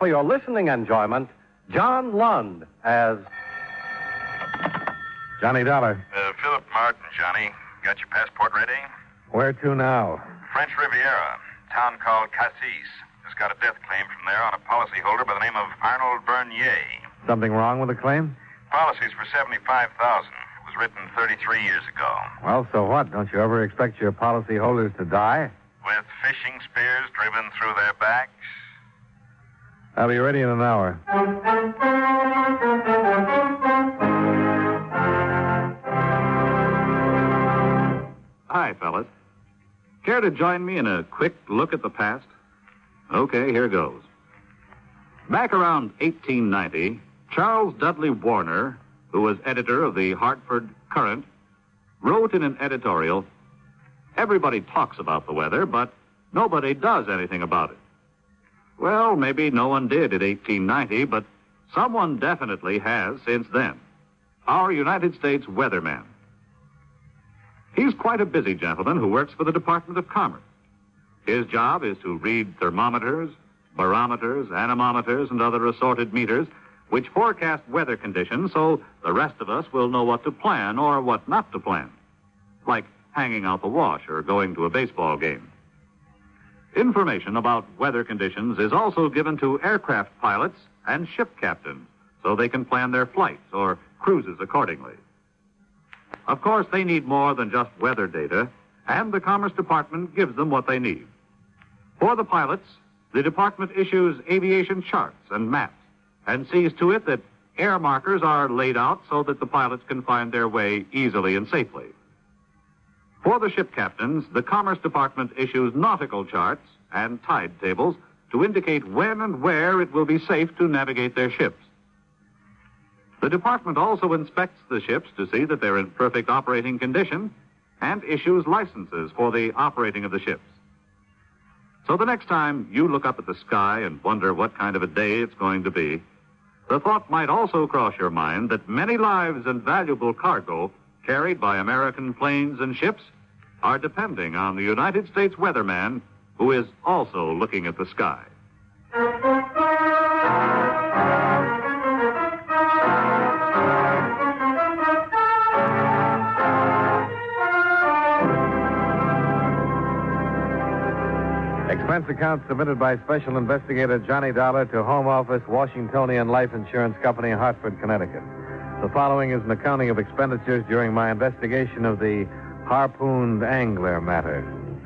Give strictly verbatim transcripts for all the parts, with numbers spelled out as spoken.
for your listening enjoyment, John Lund as Johnny Dollar. Uh, Philip Martin, Johnny. Got your passport ready? Where to now? French Riviera, town called Cassis. Just got a death claim from there on a policyholder by the name of Arnold Bernier. Something wrong with the claim? Policy's for seventy-five thousand dollars. It was written thirty-three years ago. Well, so what? Don't you ever expect your policyholders to die? With fishing spears driven through their backs? I'll be ready in an hour. Hi, fellas. Care to join me in a quick look at the past? Okay, here goes. Back around eighteen ninety, Charles Dudley Warner, who was editor of the Hartford Courant, wrote in an editorial, "Everybody talks about the weather, but nobody does anything about it." Well, maybe no one did in eighteen ninety, but someone definitely has since then. Our United States weatherman. He's quite a busy gentleman who works for the Department of Commerce. His job is to read thermometers, barometers, anemometers, and other assorted meters which forecast weather conditions so the rest of us will know what to plan or what not to plan, like hanging out the wash or going to a baseball game. Information about weather conditions is also given to aircraft pilots and ship captains so they can plan their flights or cruises accordingly. Of course, they need more than just weather data, and the Commerce Department gives them what they need. For the pilots, the department issues aviation charts and maps and sees to it that air markers are laid out so that the pilots can find their way easily and safely. For the ship captains, the Commerce Department issues nautical charts and tide tables to indicate when and where it will be safe to navigate their ships. The department also inspects the ships to see that they're in perfect operating condition and issues licenses for the operating of the ships. So the next time you look up at the sky and wonder what kind of a day it's going to be, the thought might also cross your mind that many lives and valuable cargo carried by American planes and ships are depending on the United States weatherman who is also looking at the sky. Expense account submitted by Special Investigator Johnny Dollar to Home Office, Washingtonian Life Insurance Company, Hartford, Connecticut. The following is an accounting of expenditures during my investigation of the harpooned angler matter.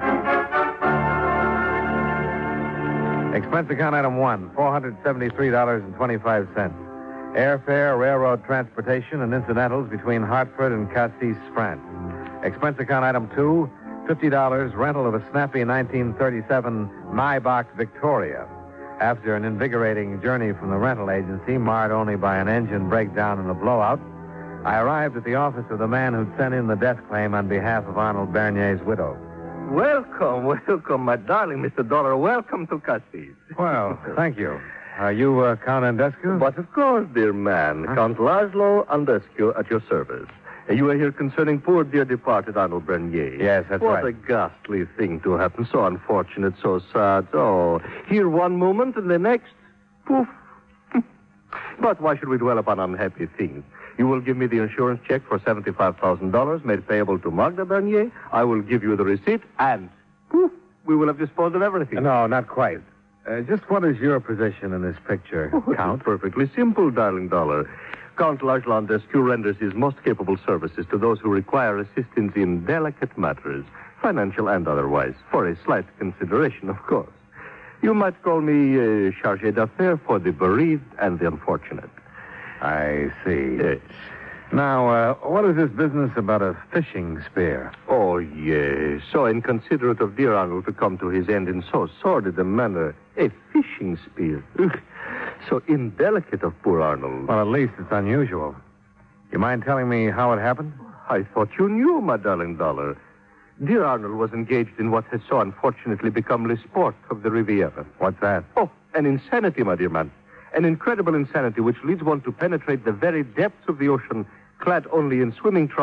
Expense account item one, four hundred seventy-three dollars and twenty-five cents. Airfare, railroad transportation, and incidentals between Hartford and Cassis, France. Expense account item two, fifty dollars, rental of a snappy nineteen thirty-seven Maybach Victoria. After an invigorating journey from the rental agency, marred only by an engine breakdown and a blowout, I arrived at the office of the man who'd sent in the death claim on behalf of Arnold Bernier's widow. Welcome, welcome, my darling Mister Dollar. Welcome to Cassis. Well, thank you. Are you uh, Count Andescu? But of course, dear man, huh? Count Laszlo Andescu at your service. You are here concerning poor dear departed Arnold Bernier. Yes, that's what right. What a ghastly thing to happen. So unfortunate, so sad. Oh, here one moment and the next, poof. But why should we dwell upon unhappy things? You will give me the insurance check for seventy-five thousand dollars made payable to Magda Bernier. I will give you the receipt, and poof, we will have disposed of everything. No, not quite. Uh, just what is your position in this picture, oh, Count? It's perfectly simple, darling Dollar. Count Laszlo Andescu renders his most capable services to those who require assistance in delicate matters, financial and otherwise, for a slight consideration, of course. You might call me uh, chargé d'affaires for the bereaved and the unfortunate. I see. Yes. Now, uh, what is this business about a fishing spear? Oh, yes. So inconsiderate of dear Arnold to come to his end in so sordid a manner. A fishing spear. Ugh. So indelicate of poor Arnold. Well, at least it's unusual. You mind telling me how it happened? I thought you knew, my darling Dollar. Dear Arnold was engaged in what has so unfortunately become the sport of the Riviera. What's that? Oh, an insanity, my dear man. An incredible insanity which leads one to penetrate the very depths of the ocean, clad only in swimming trunks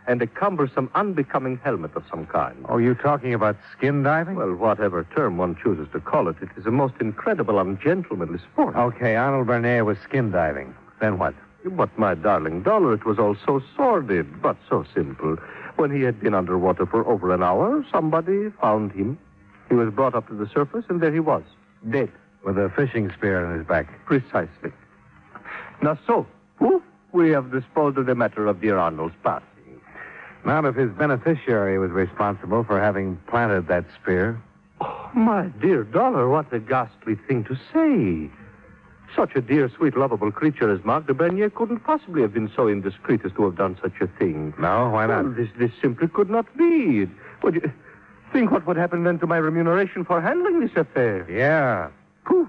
and a cumbersome, unbecoming helmet of some kind. Oh, you talking about skin diving? Well, whatever term one chooses to call it, it is a most incredible, ungentlemanly sport. Okay, Arnold Bernier was skin diving. Then what? But, my darling Dollar, it was all so sordid, but so simple. When he had been underwater for over an hour, somebody found him. He was brought up to the surface, and there he was, dead. With a fishing spear in his back. Precisely. Now, so, woof, we have disposed of the matter of dear Arnold's passing. Not if his beneficiary was responsible for having planted that spear. Oh, my dear Dollar, what a ghastly thing to say. Such a dear, sweet, lovable creature as Marc de Bernier couldn't possibly have been so indiscreet as to have done such a thing. No, why not? Well, this, this simply could not be. Would you think what would happen then to my remuneration for handling this affair? Yeah. Poof.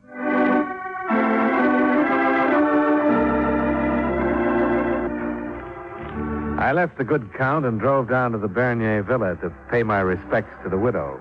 I left the good count and drove down to the Bernier villa to pay my respects to the widow.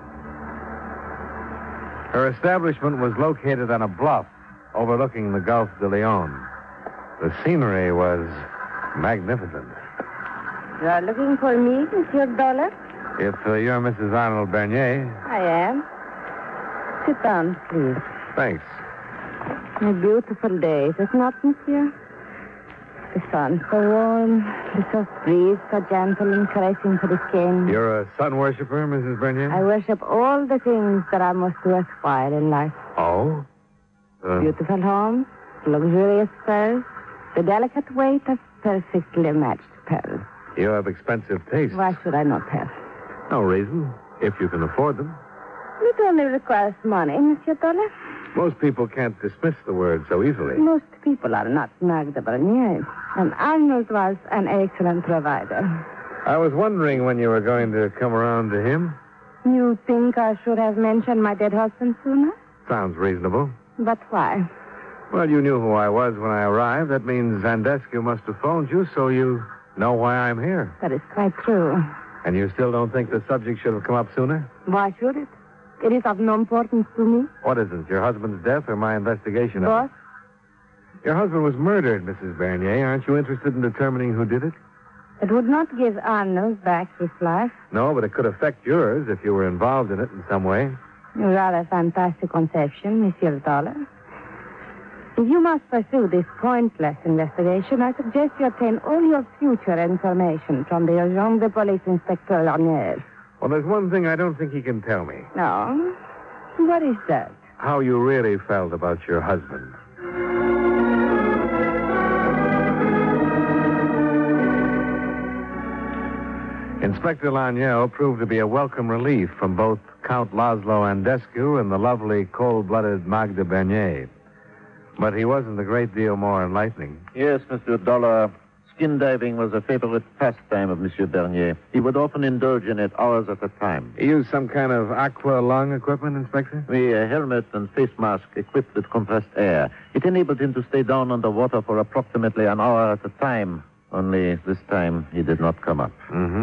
Her establishment was located on a bluff overlooking the Gulf de Leon. The scenery was magnificent. You are looking for me, Monsieur Dollar? If uh, you're Missus Arnold Bernier. I am. Sit down, please. Thanks. A beautiful day, is it not, Monsieur? The sun so warm, the soft breeze so gentle and caressing to the skin. You're a sun worshiper, Missus Bernier? I worship all the things that are most worthwhile in life. Oh? Uh, Beautiful homes, luxurious furs, the delicate weight of perfectly matched pearls. you have expensive tastes. Why should I not have? No reason, if you can afford them. It only requires money, Monsieur Dollar. Most people can't dismiss the word so easily. Most people are not Marc de Bernier. And Arnold was an excellent provider. I was wondering when you were going to come around to him. You think I should have mentioned my dead husband sooner? Sounds reasonable. But why? Well, you knew who I was when I arrived. That means Zandescu must have phoned you, so you know why I'm here. That is quite true. And you still don't think the subject should have come up sooner? Why should it? It is of no importance to me. What is it, your husband's death or my investigation of Both? it? Your husband was murdered, Missus Bernier. Aren't you interested in determining who did it? It would not give Arnold back his life. No, but it could affect yours if you were involved in it in some way. A rather fantastic conception, Monsieur Dollar. If you must pursue this pointless investigation, I suggest you obtain all your future information from the agent de police Inspector Lanier. Well, there's one thing I don't think he can tell me. No? What is that? How you really felt about your husband. Inspector Lanier proved to be a welcome relief from both Count Laszlo Andescu and the lovely, cold-blooded Marc de Bernier. But he wasn't a great deal more enlightening. Yes, Monsieur Dollar. Skin diving was a favorite pastime of Monsieur Bernier. He would often indulge in it hours at a time. He used some kind of aqua lung equipment, Inspector? We a helmet and face mask equipped with compressed air. It enabled him to stay down underwater for approximately an hour at a time. Only this time he did not come up. Mm-hmm.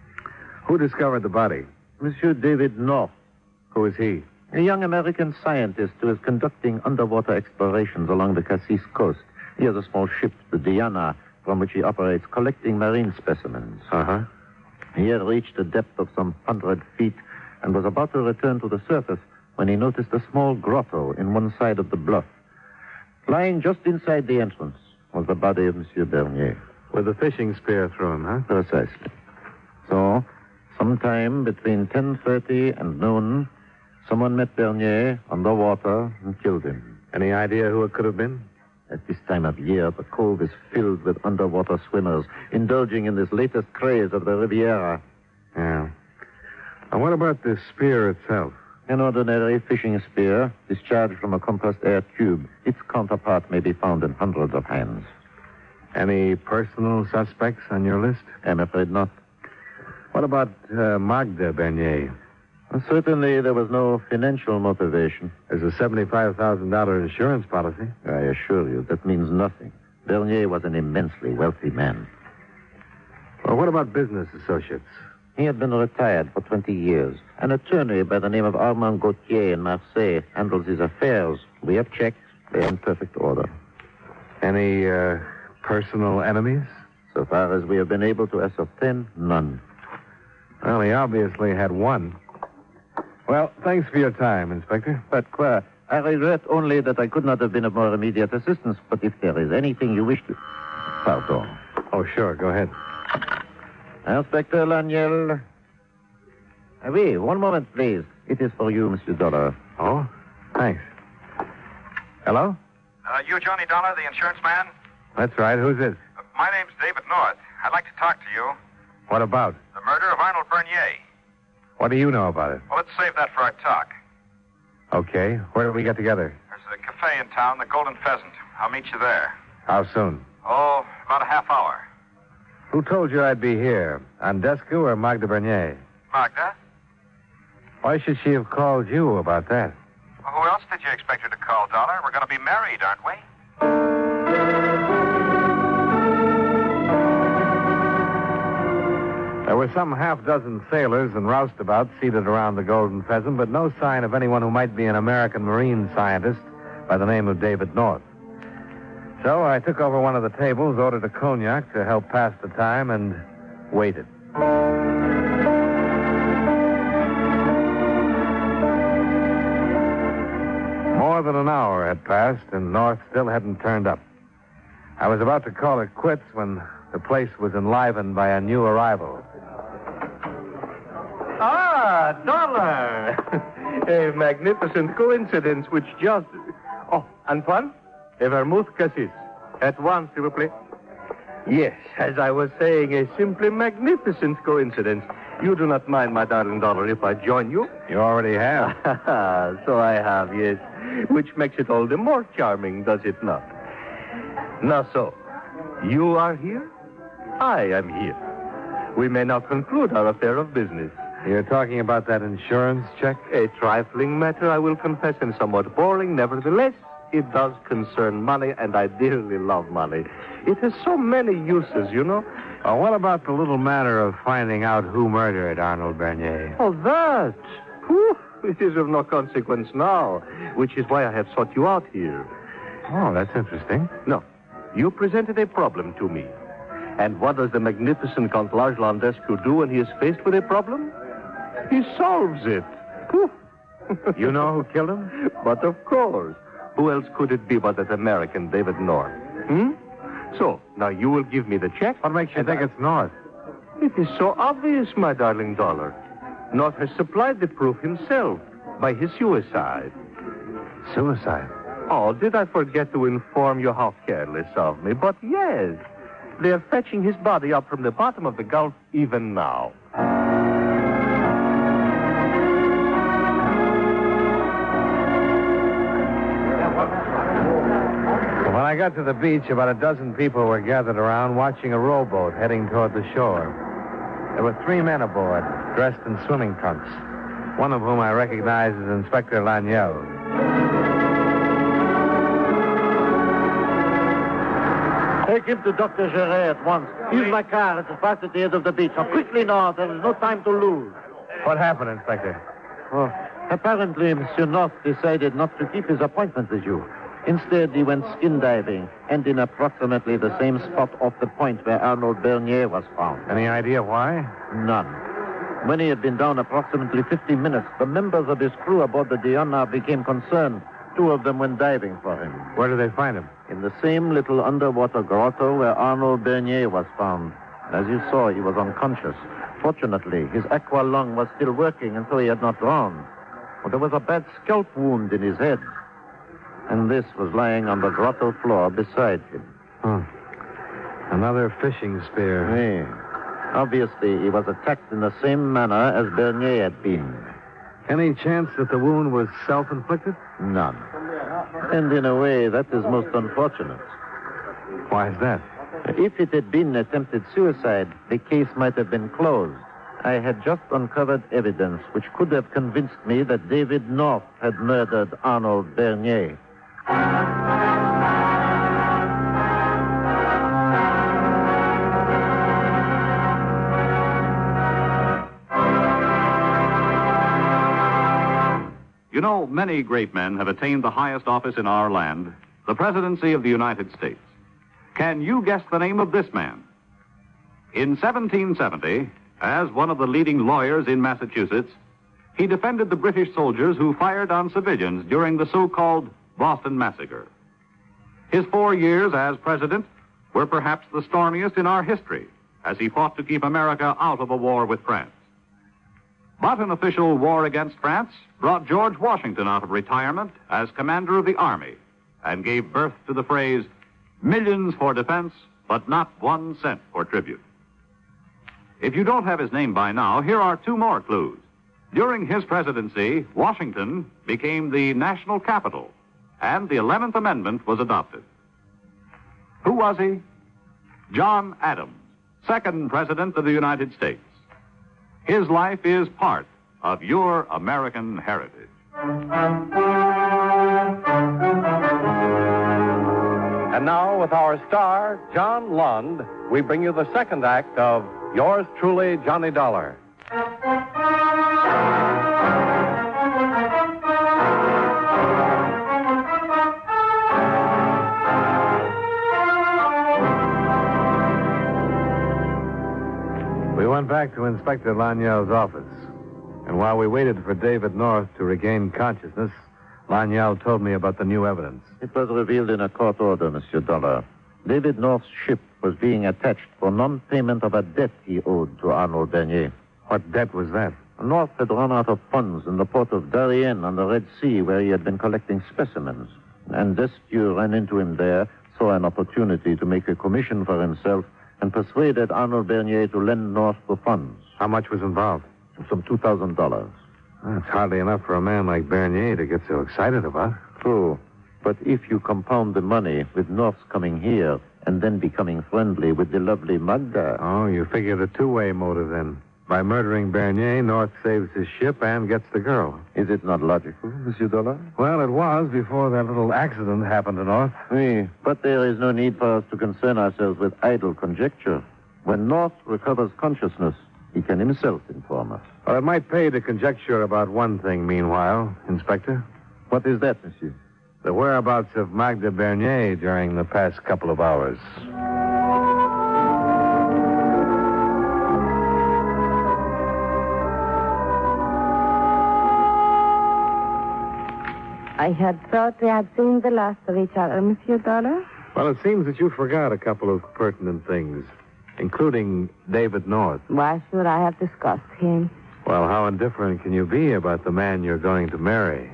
Who discovered the body? Monsieur David North, Who is he? a young American scientist who is conducting underwater explorations along the Cassis coast. He has a small ship, the Diana, from which he operates, collecting marine specimens. Uh-huh. He had reached a depth of some hundred feet and was about to return to the surface when he noticed a small grotto in one side of the bluff. Lying just inside the entrance was the body of Monsieur Bernier. With a fishing spear through him, huh? Precisely. So, sometime between ten thirty and noon, someone met Bernier underwater and killed him. Any idea who it could have been? At this time of year, the cove is filled with underwater swimmers, indulging in this latest craze of the Riviera. Yeah. And what about this spear itself? An ordinary fishing spear discharged from a compressed air tube. Its counterpart may be found in hundreds of hands. Any personal suspects on your list? I'm afraid not. What about uh, Marc de Bernier? Certainly, there was no financial motivation. There's a seventy-five thousand dollars insurance policy. I assure you, that means nothing. Bernier was an immensely wealthy man. Well, what about business associates? He had been retired for twenty years. An attorney by the name of Armand Gauthier in Marseille handles his affairs. We have checks. They're in perfect order. Any uh, personal enemies? So far as we have been able to ascertain, none. Well, he obviously had one. Well, thanks for your time, Inspector. But, uh, I regret only that I could not have been of more immediate assistance. But if there is anything you wish to... Pardon. Oh, sure. Go ahead. Inspector Laniel. Uh, oui, one moment, please. It is for you, Monsieur Dollar. Oh, thanks. Hello? Uh, you Johnny Dollar, the insurance man? That's right. Who's this? Uh, my name's David North. I'd like to talk to you. What about? The murder of Arnold Bernier. What do you know about it? Well, let's save that for our talk. Okay. Where do we get together? There's a cafe in town, the Golden Pheasant. I'll meet you there. How soon? Oh, about a half hour. Who told you I'd be here? Andescu or Magda Bernier? Magda? Why should she have called you about that? Well, who else did you expect her to call, Dollar? We're going to be married, aren't we? There were some half dozen sailors and roustabouts seated around the Golden Pheasant, but no sign of anyone who might be an American marine scientist by the name of David North. So I took over one of the tables, ordered a cognac to help pass the time, and waited. More than an hour had passed, and North still hadn't turned up. I was about to call it quits when the place was enlivened by a new arrival. Ah, Dollar! A magnificent coincidence which just... Oh, Antoine? A vermouth cassis. At once, s'il vous plaît. Yes, as I was saying, a simply magnificent coincidence. You do not mind, my darling Dollar, if I join you? You already have. So I have, yes. Which makes it all the more charming, does it not? Now so, you are here? I am here. We may now conclude our affair of business. You're talking about that insurance check? A trifling matter, I will confess, and somewhat boring. Nevertheless, it does concern money, and I dearly love money. It has so many uses, you know. Oh, what about the little matter of finding out who murdered Arnold Bernier? Oh, that? Whew, it is of no consequence now, which is why I have sought you out here. Oh, that's interesting. No, you presented a problem to me. And what does the magnificent Count Lajos Landescu do when he is faced with a problem? He solves it. Whew. You know who killed him? But of course. Who else could it be but that American David North? Hmm? So, now you will give me the check. What makes you think I... it's North? It is so obvious, my darling Dollar. North has supplied the proof himself by his suicide. Suicide? Oh, did I forget to inform you how careless of me? But yes, they're fetching his body up from the bottom of the Gulf even now. When I got to the beach, about a dozen people were gathered around watching a rowboat heading toward the shore. There were three men aboard, dressed in swimming trunks, one of whom I recognized as Inspector Laniel. Take him to Doctor Geret at once. Use my car. It's fast at the end of the beach. Now, quickly now. There is no time to lose. What happened, Inspector? Oh, apparently, Monsieur North decided not to keep his appointment with you. Instead, he went skin diving, and in approximately the same spot off the point where Arnold Bernier was found. Any idea why? None. When he had been down approximately fifty minutes, the members of his crew aboard the Diana became concerned. Two of them went diving for him. Where did they find him? In the same little underwater grotto where Arnold Bernier was found. As you saw, he was unconscious. Fortunately, his aqua lung was still working, and so he had not drowned. But there was a bad scalp wound in his head. And this was lying on the grotto floor beside him. Hmm. Another fishing spear. Yes. Obviously, he was attacked in the same manner as Bernier had been. Any chance that the wound was self-inflicted? None. And in a way, that is most unfortunate. Why is that? If it had been attempted suicide, the case might have been closed. I had just uncovered evidence which could have convinced me that David North had murdered Arnold Bernier. You know, many great men have attained the highest office in our land, the presidency of the United States. Can you guess the name of this man? In seventeen seventy, as one of the leading lawyers in Massachusetts, he defended the British soldiers who fired on civilians during the so-called Boston Massacre. His four years as president were perhaps the stormiest in our history, as he fought to keep America out of a war with France. But an official war against France brought George Washington out of retirement as commander of the Army and gave birth to the phrase, millions for defense, but not one cent for tribute. If you don't have his name by now, here are two more clues. During his presidency, Washington became the national capital, and the eleventh Amendment was adopted. Who was he? John Adams, second President of the United States. His life is part of your American heritage. And now, with our star, John Lund, we bring you the second act of Yours Truly, Johnny Dollar. We went back to Inspector Lanyell's office. And while we waited for David North to regain consciousness, Lanyell told me about the new evidence. It was revealed in a court order, Monsieur Dollar. David North's ship was being attached for non-payment of a debt he owed to Arnold Bernier. What debt was that? North had run out of funds in the port of Darien on the Red Sea, where he had been collecting specimens. And Destiu ran into him there, saw an opportunity to make a commission for himself, and persuaded Arnold Bernier to lend North the funds. How much was involved? Some two thousand dollars. That's hardly enough for a man like Bernier to get so excited about. True. But if you compound the money with North's coming here and then becoming friendly with the lovely Magda... Oh, you figured a two-way motive then. By murdering Bernier, North saves his ship and gets the girl. Is it not logical, Monsieur Dollar? Well, it was before that little accident happened to North. Oui, but there is no need for us to concern ourselves with idle conjecture. When North recovers consciousness, he can himself inform us. Well, it might pay to conjecture about one thing meanwhile, Inspector. What is that, Monsieur? The whereabouts of Magda Bernier during the past couple of hours. I had thought we had seen the last of each other, Monsieur Dollar. Well, it seems that you forgot a couple of pertinent things, including David North. Why should I have discussed him? Well, how indifferent can you be about the man you're going to marry?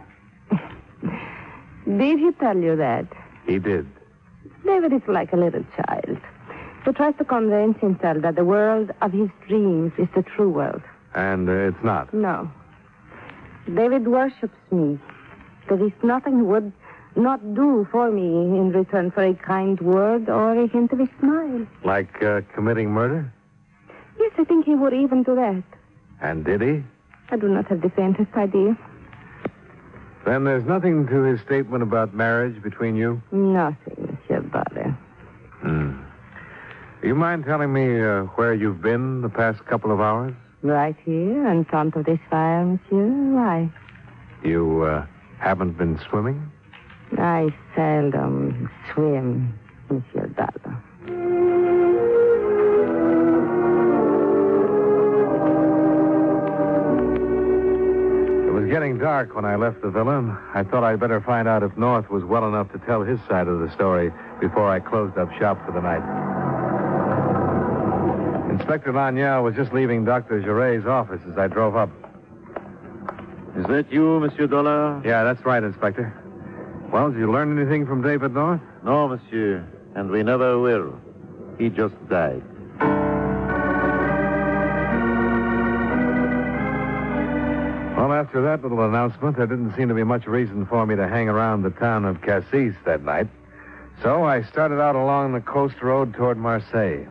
Did he tell you that? He did. David is like a little child who tries to convince himself that the world of his dreams is the true world. And uh, it's not. No. David worships me. There is nothing he would not do for me in return for a kind word or a hint of a smile. Like uh, committing murder? Yes, I think he would even do that. And did he? I do not have the faintest idea. Then there's nothing to his statement about marriage between you? Nothing, Monsieur Dollar. Hmm. Do you mind telling me uh, where you've been the past couple of hours? Right here, in front of this fire, Monsieur. Why? You uh, haven't been swimming? I seldom swim, Monsieur Dollar. It was getting dark when I left the villa, and I thought I'd better find out if North was well enough to tell his side of the story before I closed up shop for the night. Inspector Lanyell was just leaving Doctor Giret's office as I drove up. Is that you, Monsieur Dollar? Yeah, that's right, Inspector. Well, did you learn anything from David North? No, Monsieur, and we never will. He just died. Well, after that little announcement, there didn't seem to be much reason for me to hang around the town of Cassis that night. So I started out along the coast road toward Marseille.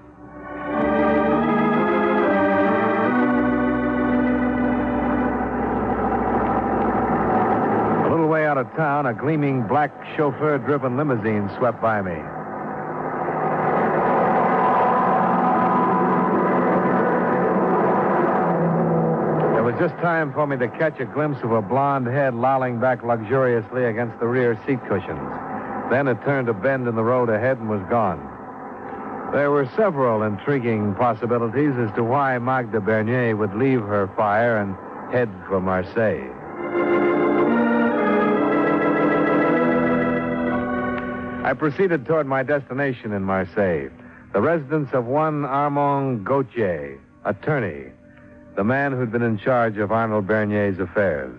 A little way out of town, a gleaming black chauffeur-driven limousine swept by me. Just time for me to catch a glimpse of a blonde head lolling back luxuriously against the rear seat cushions. Then it turned a bend in the road ahead and was gone. There were several intriguing possibilities as to why Magda Bernier would leave her fire and head for Marseille. I proceeded toward my destination in Marseille, the residence of one Armand Gauthier, attorney, the man who'd been in charge of Arnold Bernier's affairs.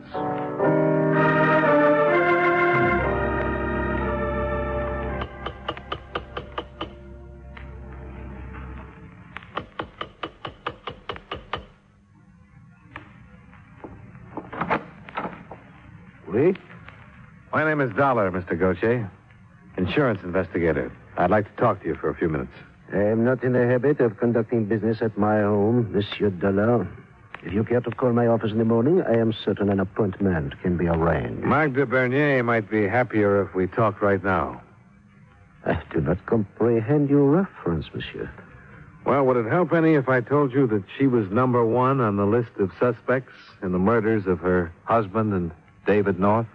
Oui? My name is Dollar, Mister Gauthier. Insurance investigator. I'd like to talk to you for a few minutes. I am not in the habit of conducting business at my home, Monsieur Dollar. If you care to call my office in the morning, I am certain an appointment can be arranged. Magda Bernier might be happier if we talked right now. I do not comprehend your reference, monsieur. Well, would it help any if I told you that she was number one on the list of suspects in the murders of her husband and David North?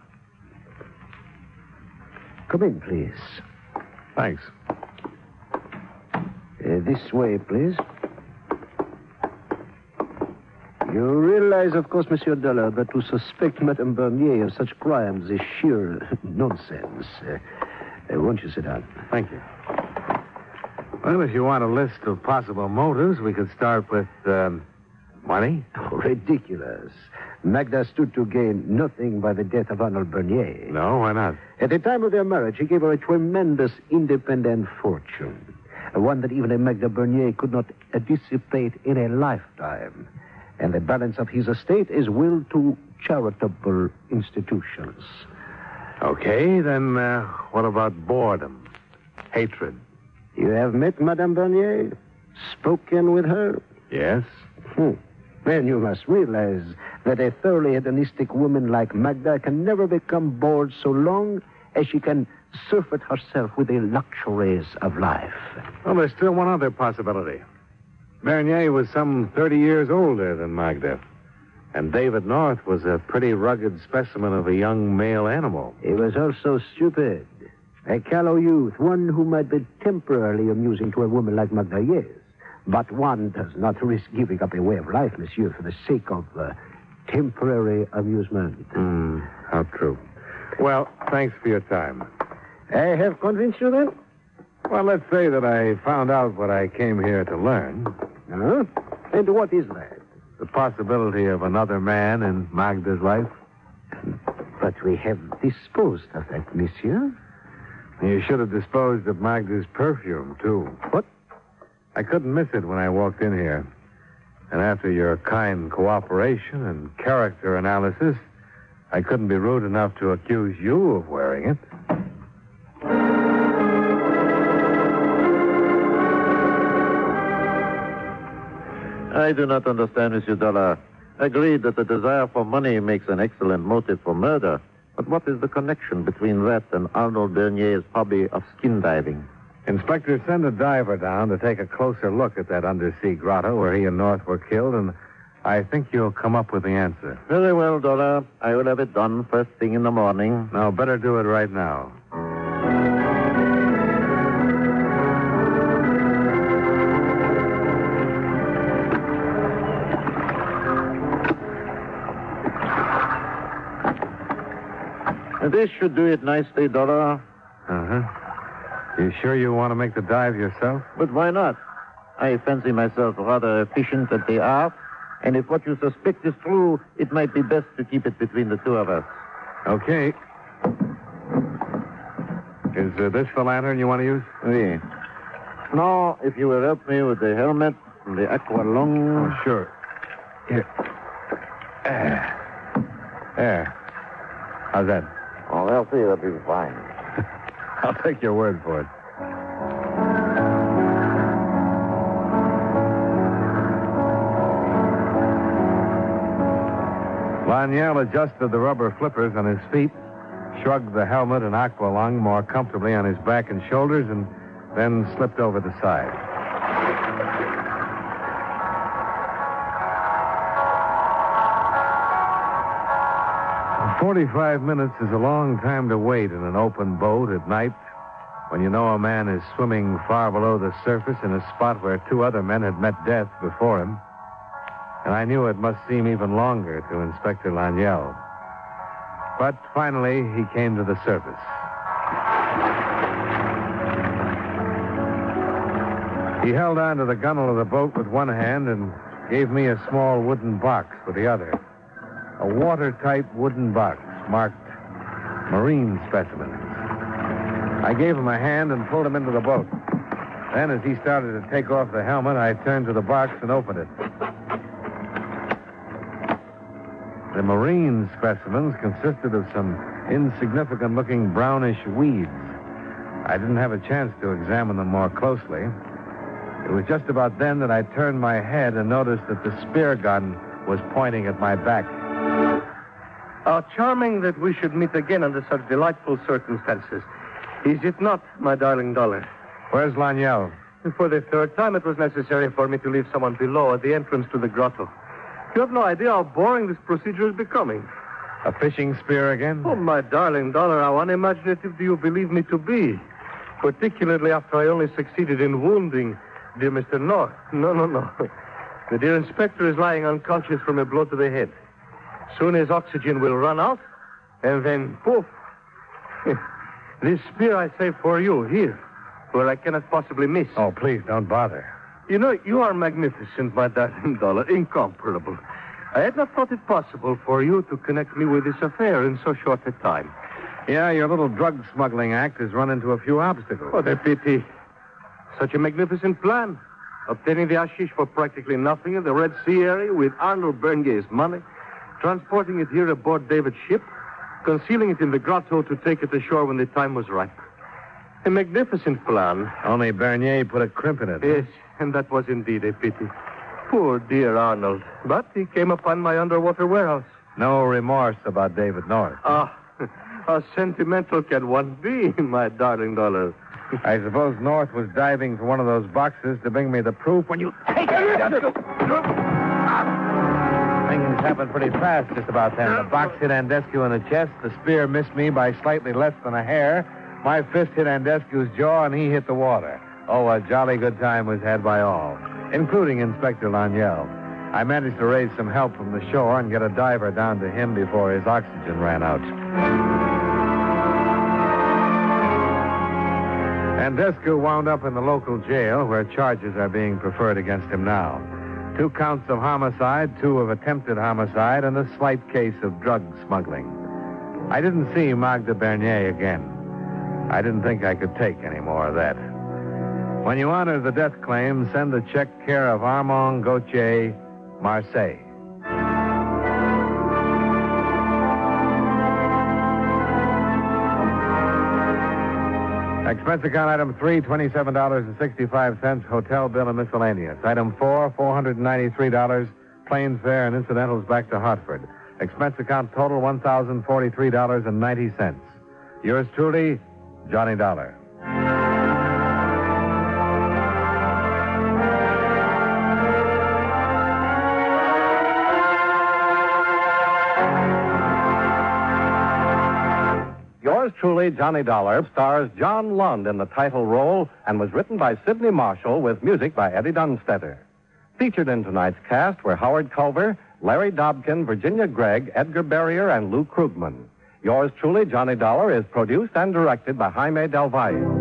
Come in, please. Thanks. Uh, this way, please. You realize, of course, Monsieur Dollar, that to suspect Madame Bernier of such crimes is sheer nonsense. Uh, uh, won't you sit down? Thank you. Well, if you want a list of possible motives, we could start with, um, money. Oh, ridiculous. Magda stood to gain nothing by the death of Arnold Bernier. No, why not? At the time of their marriage, he gave her a tremendous independent fortune. One that even a Magda Bernier could not uh, dissipate in a lifetime. And the balance of his estate is willed to charitable institutions. Okay, then uh, what about boredom? Hatred? You have met Madame Bernier? Spoken with her? Yes. Hmm. Then you must realize that a thoroughly hedonistic woman like Magda can never become bored so long as she can surfeit herself with the luxuries of life. Well, there's still one other possibility. Bernier was some thirty years older than Magda. And David North was a pretty rugged specimen of a young male animal. He was also stupid. A callow youth, one who might be temporarily amusing to a woman like Magda, yes. But one does not risk giving up a way of life, monsieur, for the sake of uh, temporary amusement. Hmm, how true. Well, thanks for your time. I have convinced you, then? Well, let's say that I found out what I came here to learn. Huh? And what is that? The possibility of another man in Magda's life. But we have disposed of that, monsieur. You should have disposed of Magda's perfume, too. What? I couldn't miss it when I walked in here. And after your kind cooperation and character analysis, I couldn't be rude enough to accuse you of wearing it. I do not understand, Monsieur Dollar. Agreed that the desire for money makes an excellent motive for murder. But what is the connection between that and Arnold Bernier's hobby of skin diving? Inspector, send a diver down to take a closer look at that undersea grotto where he and North were killed, and I think you'll come up with the answer. Very well, Dollar. I will have it done first thing in the morning. No, better do it right now. This should do it nicely, Dollar. Uh-huh. You sure you want to make the dive yourself? But why not? I fancy myself rather efficient at the art, and if what you suspect is true, it might be best to keep it between the two of us. Okay. Is uh, this the lantern you want to use? Oui. Now, if you will help me with the helmet and the aqualung. Oh, sure. Here. There. There. How's that? Oh, they'll see. That'll be fine. I'll take your word for it. Laniel adjusted the rubber flippers on his feet, shrugged the helmet and aqualung more comfortably on his back and shoulders, and then slipped over the side. Forty-five minutes is a long time to wait in an open boat at night when you know a man is swimming far below the surface in a spot where two other men had met death before him. And I knew it must seem even longer to Inspector Laniel. But finally, he came to the surface. He held on to the gunwale of the boat with one hand and gave me a small wooden box with the other. A watertight wooden box marked marine specimens. I gave him a hand and pulled him into the boat. Then, as he started to take off the helmet, I turned to the box and opened it. The marine specimens consisted of some insignificant-looking brownish weeds. I didn't have a chance to examine them more closely. It was just about then that I turned my head and noticed that the spear gun was pointing at my back. How charming that we should meet again under such delightful circumstances. Is it not, my darling Dollar? Where's Laniel? For the third time, it was necessary for me to leave someone below at the entrance to the grotto. You have no idea how boring this procedure is becoming. A fishing spear again? Oh, my darling Dollar, how unimaginative do you believe me to be? Particularly after I only succeeded in wounding dear Mister North. No, no, no. The dear inspector is lying unconscious from a blow to the head. Soon his oxygen will run out, and then, poof. This spear I save for you, here, where I cannot possibly miss. Oh, please, don't bother. You know, you are magnificent, my darling Dollar, incomparable. I had not thought it possible for you to connect me with this affair in so short a time. Yeah, your little drug smuggling act has run into a few obstacles. What a pity. Such a magnificent plan. Obtaining the hashish for practically nothing in the Red Sea area with Arnold Bernier's money, transporting it here aboard David's ship, concealing it in the grotto to take it ashore when the time was ripe. A magnificent plan. Only Bernier put a crimp in it. Yes, and that was indeed a pity. Poor dear Arnold. But he came upon my underwater warehouse. No remorse about David North. Ah, how sentimental can one be, my darling Dollar? I suppose North was diving for one of those boxes to bring me the proof when you take it. Things happened pretty fast just about then. The box hit Andescu in the chest. The spear missed me by slightly less than a hair. My fist hit Andescu's jaw, and he hit the water. Oh, a jolly good time was had by all, including Inspector Laniel. I managed to raise some help from the shore and get a diver down to him before his oxygen ran out. Andescu wound up in the local jail where charges are being preferred against him now. Two counts of homicide, two of attempted homicide, and a slight case of drug smuggling. I didn't see Magda Bernier again. I didn't think I could take any more of that. When you honor the death claim, send the check care of Armand Gauthier, Marseille. Expense account item three, twenty-seven dollars and sixty-five cents, hotel bill and miscellaneous. Item four, four hundred ninety-three dollars, plane fare and incidentals back to Hartford. Expense account total, one thousand forty-three dollars and ninety cents. Yours truly, Johnny Dollar. Yours truly, Johnny Dollar, stars John Lund in the title role and was written by Sidney Marshall with music by Eddie Dunstetter. Featured in tonight's cast were Howard Culver, Larry Dobkin, Virginia Gregg, Edgar Barrier, and Lou Krugman. Yours truly, Johnny Dollar, is produced and directed by Jaime Del Valle.